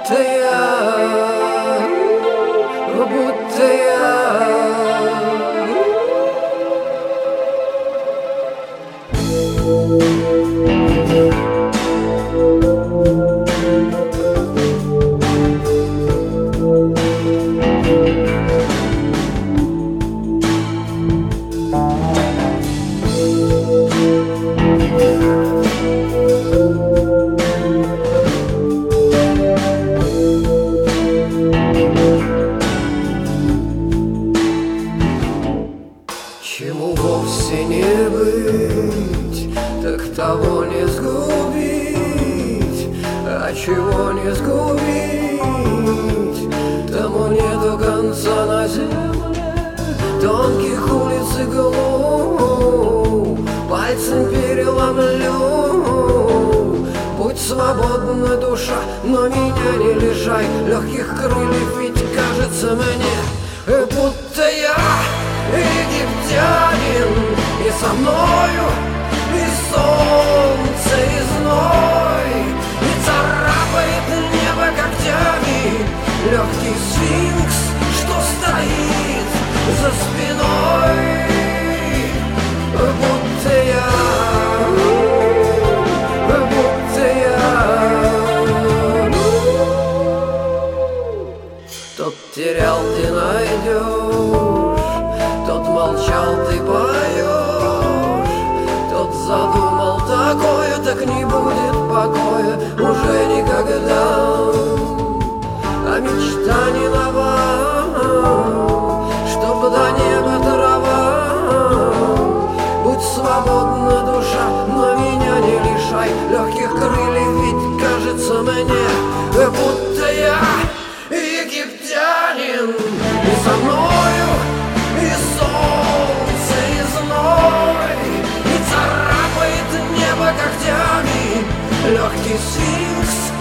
будто я. Чему вовсе не быть, так того не сгубить, а чего не сгубить, тому нету конца на земле. Тонких улиц и глубь пальцем переломлю. Будь свободна, душа, но меня не лишай легких крыльев, ведь кажется мне, будто я египтянин, и со мною и солнце, и зной, и царапает небо когтями легкий сфинкс, что стоит за спиной. Будто я, будто я. Тот терял, ты найдешь, тот молчал, ты поешь, тот задумал такое, так не будет покоя уже никогда. А мечта не нова, чтоб до неба трава. Будь свободна, душа, но меня не лишай легких крыльев, ведь кажется мне, будто я египтянин, и со мною и солнце, и зной, и царапает небо когтями легкий сфинкс,